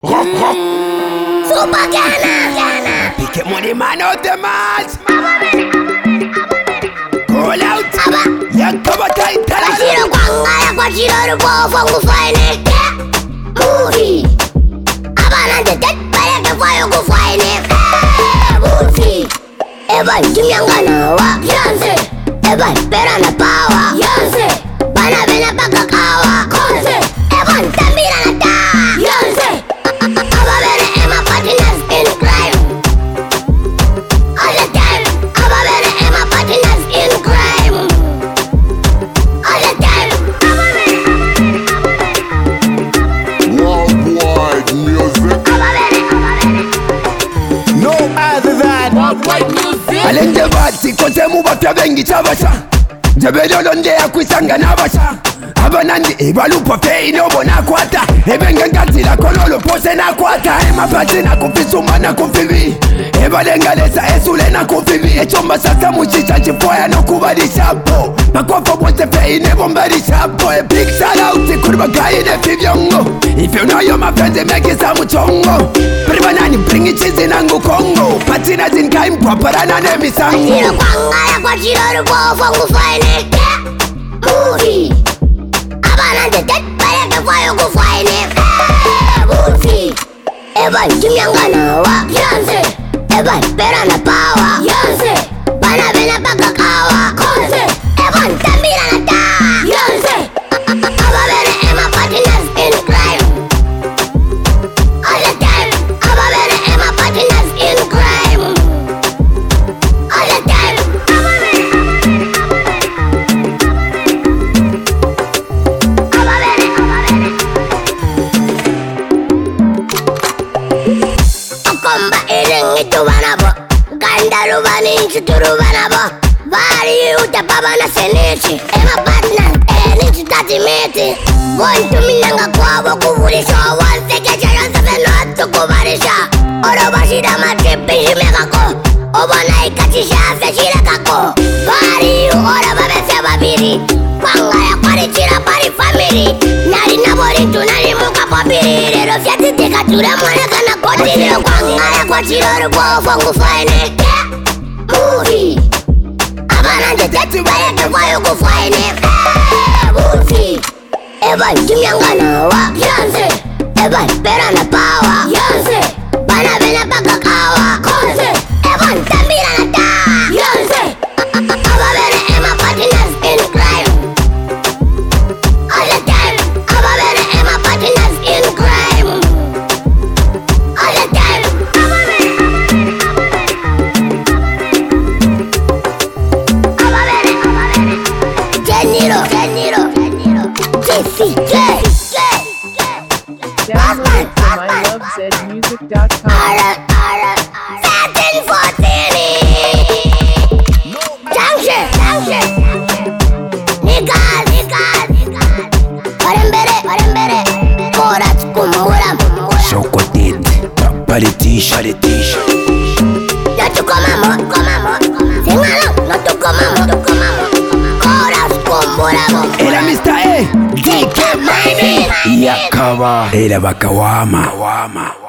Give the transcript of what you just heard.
Super Ghana. Pick money man out the match. Call out. Yakaba tight. Kwashiro kwangaya kwashiro rubofo ngufaine. Movie. Abana de dead bareke fayo ngufaine. Movie. Evan Jimyangana wa Yanse. Evan Perana Power Yanse. Bana bena baka kawa Konse. Evan Tambira na ta Yanse. Ababene Emma partners in crime. All the time. Ababene Emma partners in crime. All the time. Worldwide music. No other than Worldwide music. Alenge bati kote mubapya bengi chabasha. Jebelolo nde ya kwisanga nabasha. Abanandi ebalupa fe inobo nakwata. Ebenge ngatila kololo pose nakwata. Emapati na kufisuma na kufibi. Ebalengalesa esule na kufibi. Echomba sasa muchicha chifoya no kubalisha po. Makwafo bote fe inebo mbalisha po. A big shout out kurba kai ne fivyongo. If you know you're my friend they make it samu chongo. Pribanani bring it cheese nangu Congo. Patina zinka improperana ne misango. Kwashiro kwangaya kwashiro rubofo ngufaine. Movie. Abana de dead bareke fayo ngufaine. Movie. Evan Jimyangana wa Yanse. Evan Perana Power Yanse. Bana bena baka kawa Konse. Evan Tambira na ta Yanse. Ababene Emma partners in crime. All the time. Ababene Emma partners in crime. All the time. Okomba iringi tubanabo. Kandaru bani chuturu banabo. Bari utapaba na senichi. Emma partners eni tatimiti. Wantu minanga kwabo kuvulisha. Wansekecha yonsefe no tukubarisha. Orobashida matripi himekako. Obana ikachisha fechirekako. Bari orobabese babiri. Kwangaya kwarichira pari family. Nari naborintu nari muka papiri. Rero fyatitika ture mwanekana kotiri. Kwangaya kwachiro rubofo ngufaine. Movie. Abana de dead bareke fayo ngufaine. Movie. Evan Jimyangana wa Yanse. Evan Perana Power Yanse. Bana bena baka kawa Konse. Evan Tambira na ta Yanse. Ababene Emma partners in crime. All the time. Ababene Emma partners in crime. All the time. Geniro. JCJ. Download from ilovezmusic.com. Satin 14. Junction. Niggas. Parembere. Korat kumbura. Shokotit. Palitisha. No tu comamos. Singalo, no tu comamos. Korat kumbura. Era Mr. A. DK Mining. Yakaba. Era bakawama.